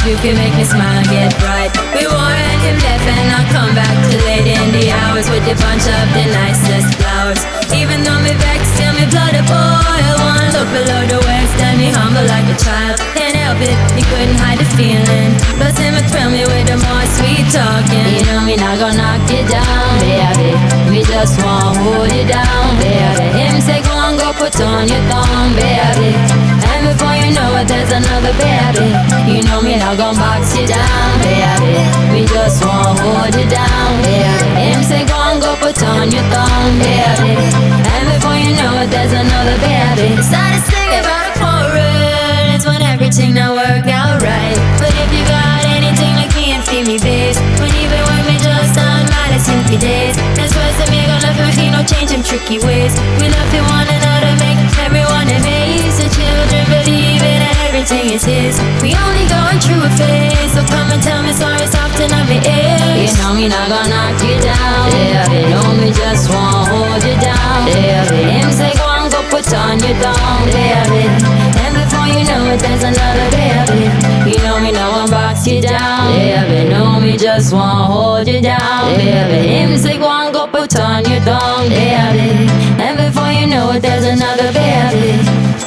you can make me smile, get bright. We war and him left and I come back too late in the hours with a bunch of the nicest flowers. Even though me vex, till me blood a boil. One look below the waist and me humble like a child. Can't help it, he couldn't hide the feeling. Plus him would thrill me with the more sweet talking. You know me not gonna knock you down, baby. We just want hold you down, baby. Him say go and go put on your thong, baby. And before you know it, there's another baby. You know me not gonna box you down, baby. We just want hold you down, baby. Him say go and go put on your thong, baby. And before you know it, there's another baby. The saddest thing about a quarrel is when everything not work out right. But if you got anything like me and feed me, babe, when even when me just on my simply days, that's why some me gonna love me, no change them tricky ways. We love to one another, make everyone amazed. The children believe in everything is his. We only going through a phase, so come and tell me sorry, soften up my ears. You know me not gonna knock you down, baby. You know me just won't hold you down, baby. Him say go and go put on your thong, baby. And before you know it, there's another baby. You know me no one box you down, baby. Know me just won't hold you down, baby. Him say go and go put on your thong, baby. And before you know it, there's another baby.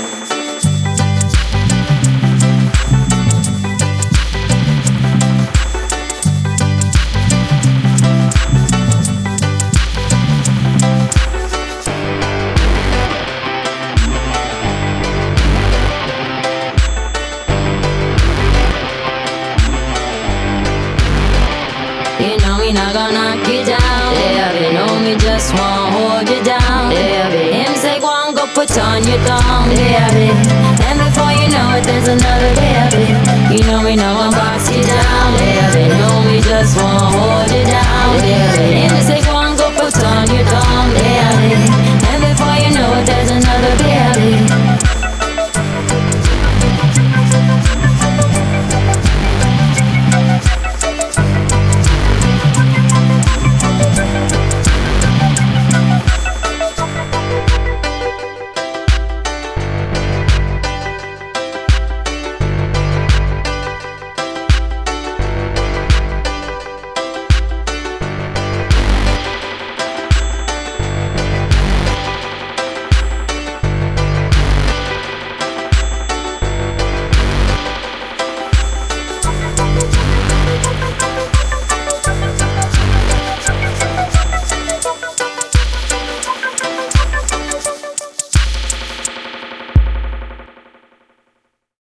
You know me not gonna knock you down, baby. Know me just won't hold you down, baby. Him say go and go put on your thong, baby. And before you know it, there's another baby. You know